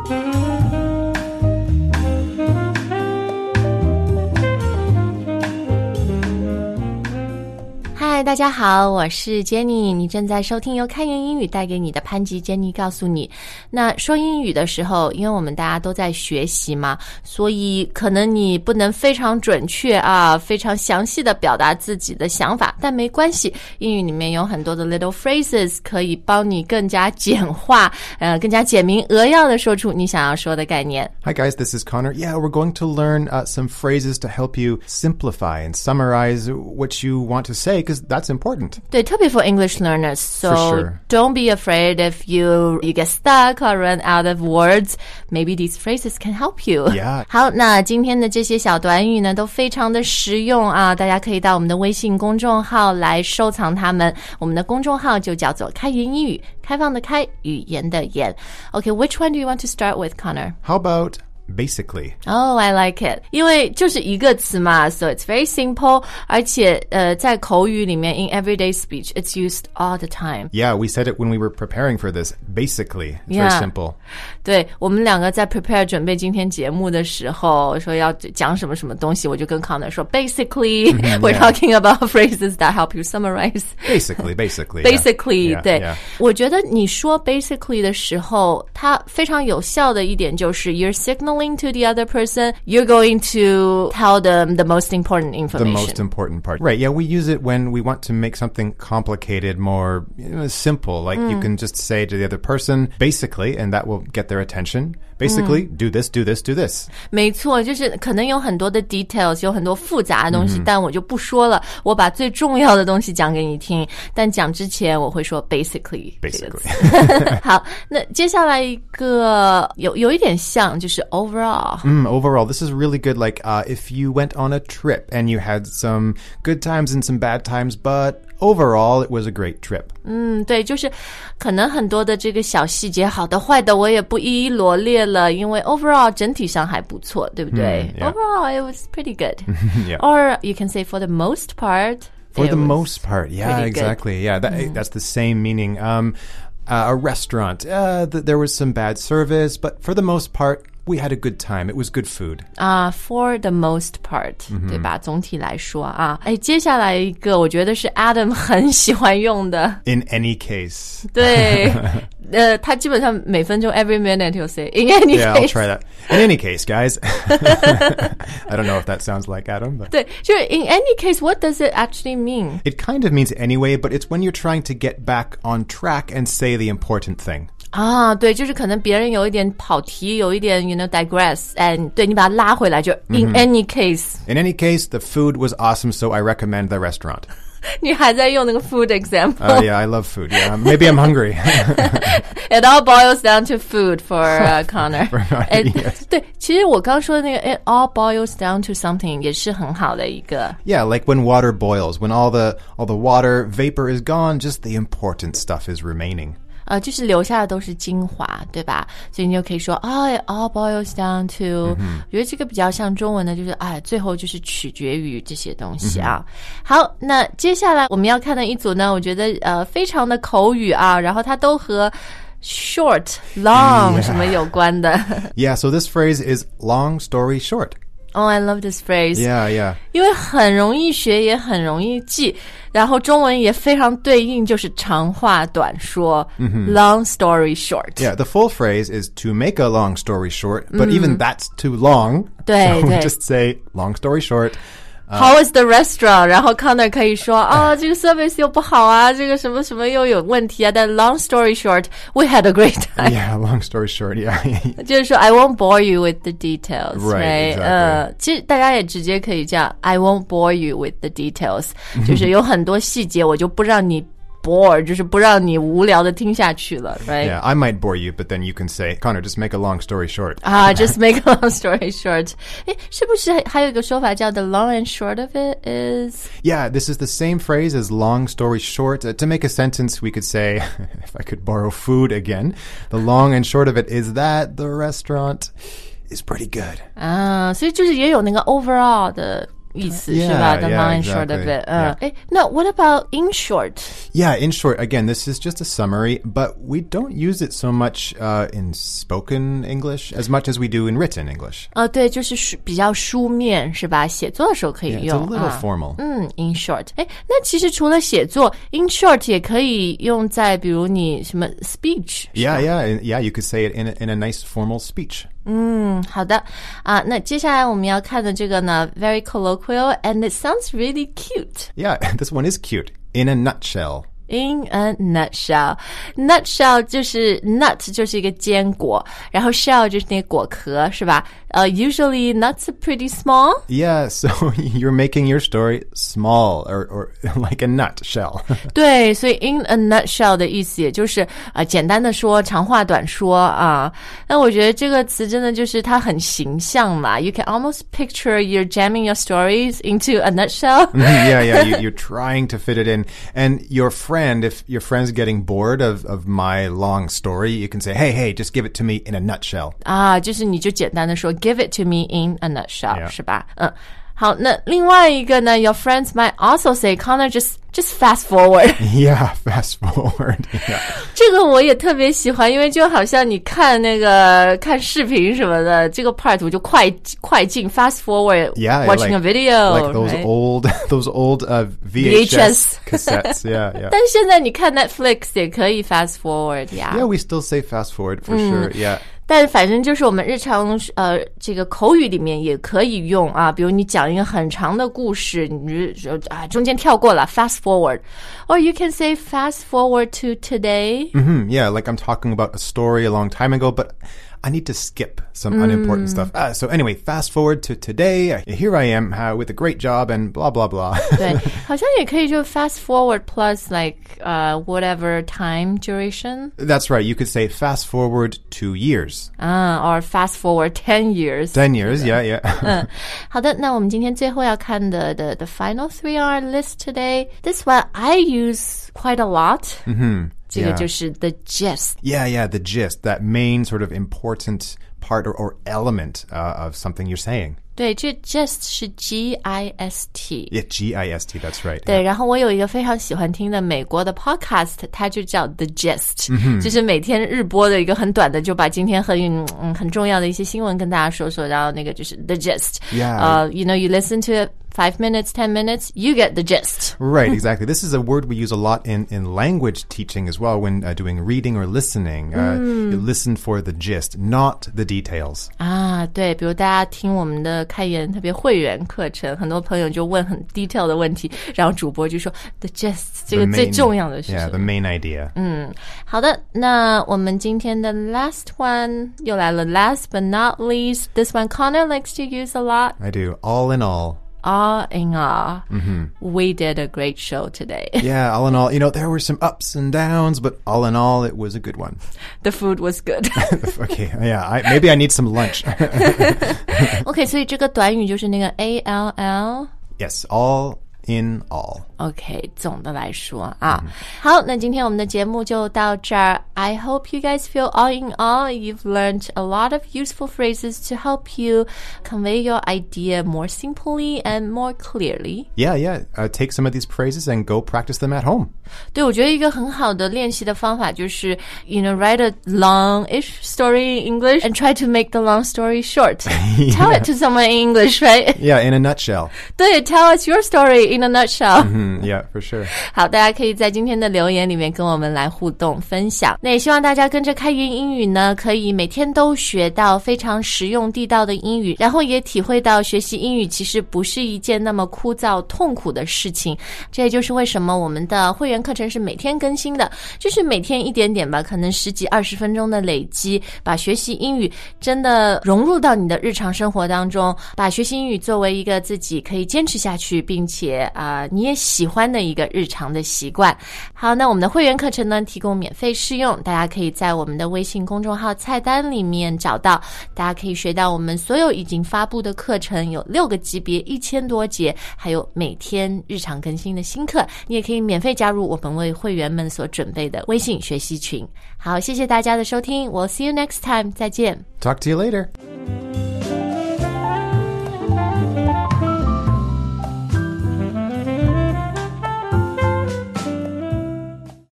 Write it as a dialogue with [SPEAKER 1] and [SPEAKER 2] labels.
[SPEAKER 1] 嗨，大家好，我是 Jenny， 你正在收听由开言英语带给你的潘吉 Jenny 告诉你。那说英语的时候，因为我们大家都在学习嘛，所以可能你不能非常准确啊，非常详细的表达自己的想法，但没关系，英语里面有很多的 little phrases 可以帮你更加简化，更加简明扼要的说出你想要说的概念。
[SPEAKER 2] Hi guys, this is Connor. Yeah, we're going to learn some phrases to help you simplify and summarize what you want to say, because that's important.
[SPEAKER 1] 对，特别 for English learners. So
[SPEAKER 2] sure.
[SPEAKER 1] Don't be afraid if you get stuck or run out of words. Maybe these phrases can help you.
[SPEAKER 2] Yeah.
[SPEAKER 1] 好，那今天的这些小短语呢，都非常的实用啊！大家可以到我们的微信公众号来收藏它们。我们的公众号就叫做开言英语，开放的开，语言的言。Okay, which one do you want to start with, Connor?
[SPEAKER 2] How about basically?
[SPEAKER 1] Oh, I like it. 因为就是一个词嘛 so it's very simple. 而且在口语里面 in everyday speech, it's used all the time.
[SPEAKER 2] Yeah, we said it when we were preparing for this. Basically. It's
[SPEAKER 1] Yeah.
[SPEAKER 2] very simple.
[SPEAKER 1] 对，我们两个在 prepare 准备今天节目的时候，说要讲什么什么东西，我就跟 Connor 说 basically, we're talking about phrases that help you summarize.
[SPEAKER 2] Basically.
[SPEAKER 1] Basically,
[SPEAKER 2] yeah.
[SPEAKER 1] 对
[SPEAKER 2] Yeah.
[SPEAKER 1] 我觉得你说 basically 的时候，它非常有效的一点就是 you're signaling to the other person, you're going to tell them the most important information.
[SPEAKER 2] The most important part. Right, yeah, we use it when we want to make something complicated more simple. Like you can just say to the other person, basically, and that will get their attention. Basically, do this, do this, do this.
[SPEAKER 1] 没错，就是可能有很多的 details, 有很多复杂的东西，但我就不说了，我把最重要的东西讲给你听，但讲之前我会说 basically 这个词。好，那接下来一个有一点像，就是 overall.
[SPEAKER 2] Overall, this is really good. Like if you went on a trip and you had some good times and some bad times, but overall, it was a great trip.
[SPEAKER 1] 对，就是可能很多的这个小细节，好的坏的我也不一一罗列了，因为 overall 整体上还不错，对不对？
[SPEAKER 2] yeah.
[SPEAKER 1] Overall, it was pretty good.
[SPEAKER 2] Yeah.
[SPEAKER 1] Or you can say for the most part.
[SPEAKER 2] For the most part, yeah, exactly.
[SPEAKER 1] Good.
[SPEAKER 2] Yeah, that's the same meaning. A restaurant, there was some bad service, but for the most part, we had a good time. It was good food.
[SPEAKER 1] For the most part, 对吧？总体来说啊，接下来一个我觉得是 Adam 很喜欢用的。
[SPEAKER 2] In any case.
[SPEAKER 1] 对，他基本上每分钟 every minute he'll say in any
[SPEAKER 2] Yeah,
[SPEAKER 1] case.
[SPEAKER 2] I'll try that. In any case, guys. I don't know if that sounds like Adam, but
[SPEAKER 1] 对，就是 in any case, what does it actually mean?
[SPEAKER 2] it kind of means anyway, but it's when you're trying to get back on track and say the important thing.
[SPEAKER 1] 对，就是可能别人有一点跑题，有一点 digress, and 对你把它拉回来，就 in any case.
[SPEAKER 2] In any case, the food was awesome, so I recommend the restaurant.
[SPEAKER 1] 你还在用那个 food example.
[SPEAKER 2] Yeah, I love food. Yeah, maybe I'm hungry.
[SPEAKER 1] It all boils down to food for Connor.
[SPEAKER 2] Yes.
[SPEAKER 1] 对，其实我刚说的那个 it all boils down to something 也是很好的一个。
[SPEAKER 2] Yeah, like when water boils, when all the water vapor is gone, just the important stuff is remaining.
[SPEAKER 1] 就是留下的都是精华，对吧？所以你就可以说it all boils down to 我觉得这个比较像中文的，就是最后就是取决于这些东西啊。好，那接下来我们要看的一组呢，我觉得非常的口语啊，然后它都和 short, long 什么有关的。
[SPEAKER 2] Yeah, so this phrase is long story short.
[SPEAKER 1] Oh, I love this phrase.
[SPEAKER 2] Yeah.
[SPEAKER 1] 因为很容易学，也很容易记，然后中文也非常对应，就是长话短说。Long story short.
[SPEAKER 2] Yeah, the full phrase is to make a long story short, but even that's too long.
[SPEAKER 1] 对，
[SPEAKER 2] so
[SPEAKER 1] 对。
[SPEAKER 2] just say long story short.
[SPEAKER 1] How was the restaurant? 然后 Connor 可以说这个 service 又不好啊，这个什么什么又有问题啊。但 long story short, we had a great time.
[SPEAKER 2] Yeah, long story short, yeah.
[SPEAKER 1] 就是说 I won't bore you with the details,
[SPEAKER 2] Right,
[SPEAKER 1] right?
[SPEAKER 2] exactly.
[SPEAKER 1] 其实大家也直接可以这样 I won't bore you with the details. 就是有很多细节我就不让你 bore, 就是不让你无聊的听下去了 right?
[SPEAKER 2] Yeah, I might bore you, but then you can say, Connor, just make a long story short.
[SPEAKER 1] Just make a long story short. 是不是还有一个说法叫 the long and short of it is?
[SPEAKER 2] Yeah, this is the same phrase as long story short. To make a sentence, we could say, if I could borrow food again, the long and short of it is that the restaurant is pretty good.
[SPEAKER 1] 所以就是也有那个 overall 的意思是吧 The long and short of it. 那 what about in short?
[SPEAKER 2] Yeah, in short, again, this is just a summary, but we don't use it so much in spoken English as much as we do in written English.
[SPEAKER 1] 对，就是比较书面是吧？写作的时候可以用。
[SPEAKER 2] It's a little formal.
[SPEAKER 1] In short. 那其实除了写作 in short 也可以用在比如你什么 speech.
[SPEAKER 2] Yeah, you could say it in a nice formal speech.
[SPEAKER 1] 好的那接下来我们要看的这个呢 very colloquial and it sounds really cute.
[SPEAKER 2] Yeah, this one is cute. In a nutshell.
[SPEAKER 1] In a nutshell. Nutshell 就是 nut 就是一个坚果，然后 shell 就是那个果壳是吧？Usually nuts are pretty small.
[SPEAKER 2] Yeah, so you're making your story small or like a nut shell.
[SPEAKER 1] 对，所以 in a nutshell 的意思也就是简单的说，长话短说啊。那我觉得这个词真的就是它很形象嘛。You can almost picture you're jamming your stories into a nutshell.
[SPEAKER 2] Yeah, you're trying to fit it in. And your friend, if your friend's getting bored of my long story, you can say, hey, just give it to me in a nutshell.
[SPEAKER 1] 就是你就简单的说Give it to me in a nutshell,
[SPEAKER 2] Yeah.
[SPEAKER 1] 是吧？好，那另外一个呢 Your friends might also say, Connor, just fast forward.
[SPEAKER 2] Yeah, fast forward. Yeah.
[SPEAKER 1] 这个我也特别喜欢，因为就好像你看看视频什么的，这个 part 我就快进 fast forward.
[SPEAKER 2] Yeah,
[SPEAKER 1] watching a video.
[SPEAKER 2] Like those
[SPEAKER 1] right?
[SPEAKER 2] old VHS cassettes. Yeah.
[SPEAKER 1] 但现在你看 Netflix 也可以 fast forward.
[SPEAKER 2] Yeah, we still say fast forward for sure. Yeah.
[SPEAKER 1] 但反正就是我们日常这个口语里面也可以用啊，比如你讲一个很长的故事，你就中间跳过了 fast forward, or you can say fast forward to today.
[SPEAKER 2] Yeah, like I'm talking about a story a long time ago, but I need to skip some unimportant stuff. So anyway, fast forward to today. Here I am with a great job and blah, blah, blah.
[SPEAKER 1] 对，好像也可以就 fast forward plus like whatever time duration.
[SPEAKER 2] That's right. You could say fast forward 2 years.
[SPEAKER 1] Or fast forward 10 years.
[SPEAKER 2] 10 years, yeah.
[SPEAKER 1] 好的，那我们今天最后要看的 the final three on our list today. This one I use quite a lot. 这个就是 the gist.
[SPEAKER 2] Yeah, the gist, that main sort of important part or element of something you're saying.
[SPEAKER 1] 对，这 gist 是 G-I-S-T.
[SPEAKER 2] Yeah, G-I-S-T, that's right.
[SPEAKER 1] 对，然后我有一个非常喜欢听的美国的 podcast， 它就叫 The Gist， 就是每天日播的一个很短的，就把今天很重要的一些新闻跟大家说，然后那个就是 The Gist.
[SPEAKER 2] Yeah.
[SPEAKER 1] You listen to it 5 minutes, 10 minutes, you get the gist.
[SPEAKER 2] Right, exactly. This is a word we use a lot in language teaching as well when doing reading or listening. You listen for the gist, not the details.
[SPEAKER 1] 对，比如大家听我们的开言特别会员课程，很多朋友就问很 detail 的问题，然后主播就说 the gist 这个最重要的是什么
[SPEAKER 2] Yeah, the main idea.
[SPEAKER 1] 好的，那我们今天的 last one 又来了 last but not least. This one Connor likes to use a lot.
[SPEAKER 2] I do. All in all.
[SPEAKER 1] All in all, we did a great show today.
[SPEAKER 2] Yeah, all in all, there were some ups and downs, but all in all, it was a good one.
[SPEAKER 1] The food was good.
[SPEAKER 2] Okay, yeah, maybe I need some lunch.
[SPEAKER 1] Okay, 所以这个短语就是那个 ALL.
[SPEAKER 2] Yes, all in all.
[SPEAKER 1] OK, 总的来说好，那今天我们的节目就到这儿。I hope you guys feel all in all you've learned a lot of useful phrases to help you convey your idea more simply and more clearly.
[SPEAKER 2] Yeah. Take some of these phrases and go practice them at home.
[SPEAKER 1] 对，我觉得一个很好的练习的方法就是write a long-ish story in English and try to make the long story short. Tell it to someone in English, right?
[SPEAKER 2] Yeah, in a nutshell.
[SPEAKER 1] 对 tell us your story in a nutshell.
[SPEAKER 2] Yeah, for sure.
[SPEAKER 1] 好，大家可以在今天的留言里面跟我们来互动分享。那也希望大家跟着开言英语呢，可以每天都学到非常实用地道的英语，然后也体会到学习英语其实不是一件那么枯燥痛苦的事情。这也就是为什么我们的会员课程是每天更新的，就是每天一点点吧，可能10几20分钟的累积，把学习英语真的融入到你的日常生活当中，把学习英语作为一个自己可以坚持下去，并且你也喜欢的一个日常的习惯。好，那我们的会员课程呢提供免费试用，大家可以在我们的微信公众号菜单里面找到，大家可以学到我们所有已经发布的课程，有6个级别1000多节，还有每天日常更新的新课，你也可以免费加入我们为会员们所准备的微信学习群。好，谢谢大家的收听， We'll see you next time， 再见。
[SPEAKER 2] Talk to you later.